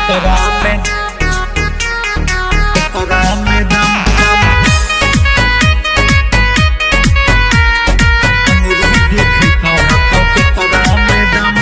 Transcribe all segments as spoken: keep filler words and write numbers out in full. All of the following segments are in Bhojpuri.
एकरा में एकरा में दम दम अंगूरी देखता हूँ तो एकरा में दम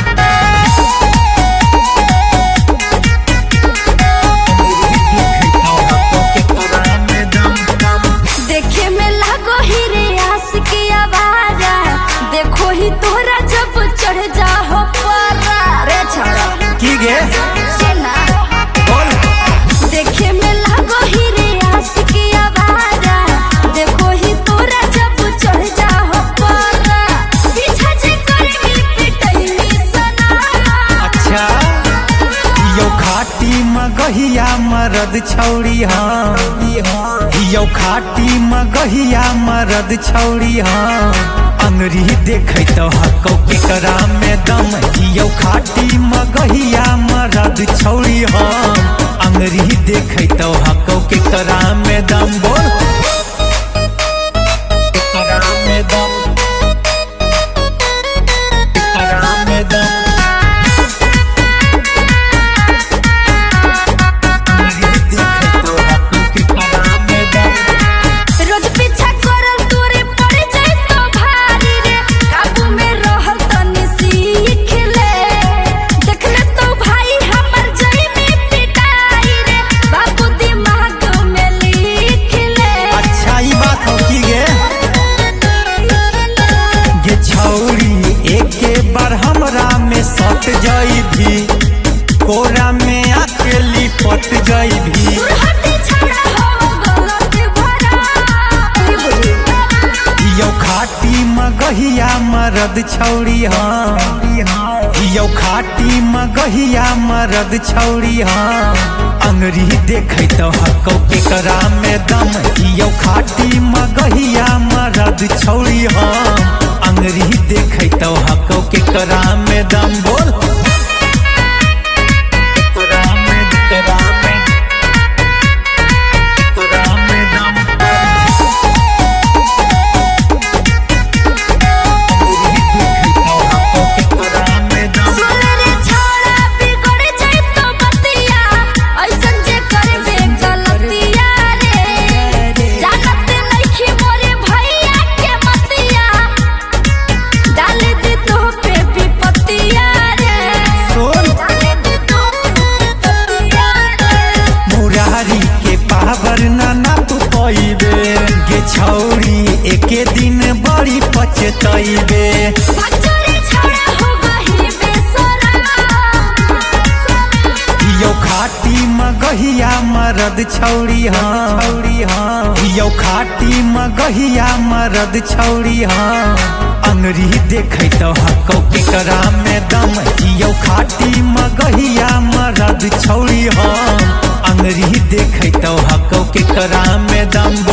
अंगूरी देखता हूँ तो एकरा में दम दम देखे में लागो ही रे आशिक आवारा देखो ही तोरा जब चढ़ जा हो पारा रे छौरा की गे सुना बोल देखे में लागो ही रे आशिक आवारा देखो ही तोरा जब चढ़ जा हो पारा पीछा जे करेगी पिटैली सना अच्छा यो खाटी मगहिया मरद छौड़ी हाँ यो खाटी मगहिया मरद छौड़ी हाँ अंगरी देखे तो हको केकरा में दम यो खाटी मगहिया मरद छौड़ी हाँ अंगरी देखे तो हको केकरा में दम बोल केकरा में दम केकरा में दम रोज पीछा करल तोरे पड़ जाए तो भारी रे काबू में रहल तनी सीख ले देख ले तो भाई हमर जई में पिटाई रे बाबू दिमाग में लिख ले अच्छा ई बात हो की गे गे छौरी एके बार हमरा में सट जाई भी कोरा में आके लिपट जाई भी हट छड़ा हो गलत भरा यो खाटी मगहिया मरद छौड़ी हाँ यो खाटी मगहिया मरद छौड़ी हाँ अंगरी देखे तो हको केकरा में दम यो खाटी मगहिया मरद छौड़ी हाँ अंगरी देखे तो हको केकरा में दम बोल केकरा में केकरा में केकरा में दम सुन रे छौड़ा बिगड़ जाए तो बतिया ऐसन जे करबे गलतिया रे जानत नइखी मोरे भैया के मतिया डाल दे तो पे विपतिया रे सुन डाल दे तो विपतिया रे मुरारी के पावर ना नाप पाइबे गे छौरी एके दिन बड़ी पछतइबे बच्चोरे छौड़ा हो गही बेसरा यो खाटी मगहिया मरद छौड़ी हाँ छौड़ी हाँ यो खाटी मगहिया मरद छौड़ी हाँ अंगरी देखे तो हको केकरा में दम यो खाटी मगहिया मरद छौड़ी हाँ अंगरी देखे तो हको केकरा में दम